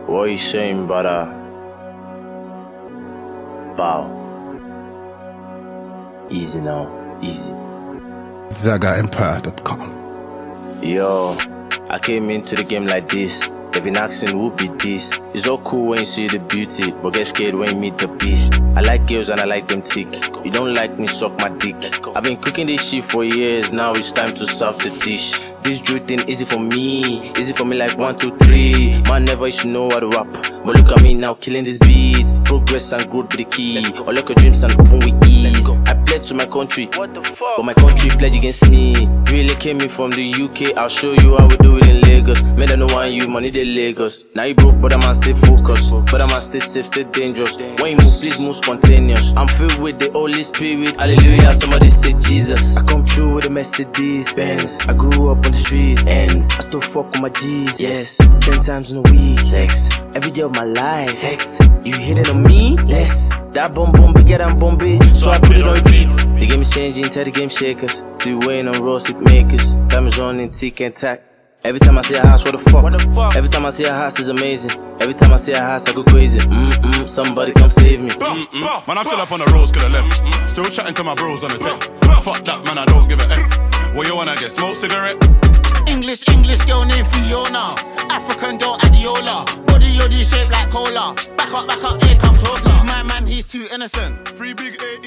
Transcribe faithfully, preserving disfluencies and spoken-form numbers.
What are you saying, brother? Bow. Easy now, easy. Zaga Empire dot com. Yo, I came into the game like this. They've been asking who be this. It's all cool when you see the beauty, but get scared when you meet the beast. I like girls and I like them thick. You don't like me, suck my dick. I've been cooking this shit for years, now it's time to serve the dish. This drill thing easy for me, easy for me like one, two, three. Man never used to know how to rap, but look at me now killing this beat. Progress and growth be the key. All like your dreams and open with ease. I pledge to my country, what the fuck? But my country pledge against me. Really came in from the U K, I'll show you how we do it in Lagos. Man, I don't want you, money they Lagos. Now you broke, but I must stay focused. But I must stay safe, stay dangerous. When you move, please move spontaneous. I'm filled with the Holy Spirit, hallelujah, somebody say Jesus. I come through with a Mercedes Benz. I grew up on the street, and I still fuck with my G's. Yes, ten times in a week. Sex, every day of my life. Text, you hit it on me? Less. That bomb bomb bigger than Bombay, so I put it on repeat. The game is changing, tell the game shakers. Still waiting on raw seat makers. Time is on in tick and tack. Every time I see a house, what the fuck? What the fuck? Every time I see a house, is amazing. Every time I see a house, I go crazy. Mm-mm, somebody come save me. Mm-mm. Man, I'm still up on the roads, coulda left. Mm-mm. Still chatting to my bros on the tech. Fuck that, man, I don't give a F. What you wanna get, smoke cigarette? English, English girl named Fiona. African girl Adiola. Body yoddy shaped like cola. Back up, back up, here come closer. My man, he's too innocent. Free big A.